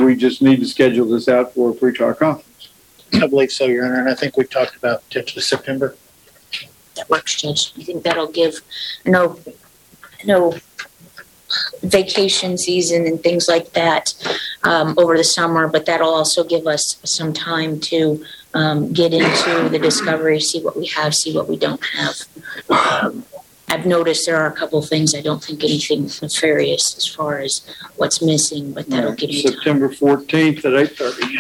we just need to schedule this out for a pre-trial conference. I believe so, Your Honor, and I think we've talked about potentially September. That works, Judge. I think that'll give no vacation season and things like that over the summer, but that'll also give us some time to get into the discovery, see what we have, see what we don't have. I've noticed there are a couple of things. I don't think anything nefarious as far as what's missing, but that'll give you time. September 14th at 8:30.